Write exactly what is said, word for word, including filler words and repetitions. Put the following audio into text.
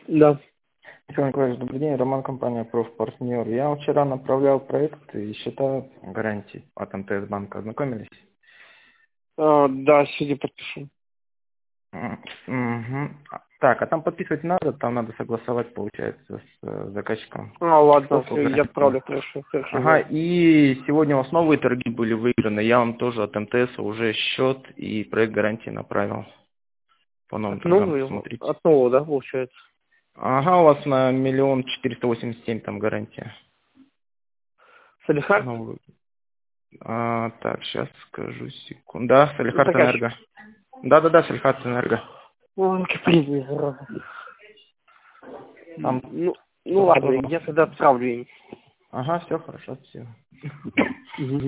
Да. Михаил Николаевич, добрый день. Роман, компания «Профпартнер». Я вчера направлял проект и счета гарантий от МТС-банка. Ознакомились? А, да, сегодня подпишу. Угу. Так, а там подписывать надо, там надо согласовать, получается, с э, заказчиком. А, ладно, Сколько я гарантий? отправлю, хорошо, хорошо. Ага, Да. и сегодня у вас новые торги были выиграны. Я вам тоже от МТС уже счет и проект гарантии направил по новым От торгам. нового, Посмотрите. от нового, да, получается? Ага, у вас на миллион четыреста восемьдесят семь там гарантия. Салихард? Новый. А, так, сейчас скажу секунду. Да, Салихард Заказчик. Энерго. Да-да-да, Салихард Энерго. Ой, каприз, зараза. Там Ну, ну ладно, тоже. я тогда отправлю им. Ага, все хорошо, все. Мгм.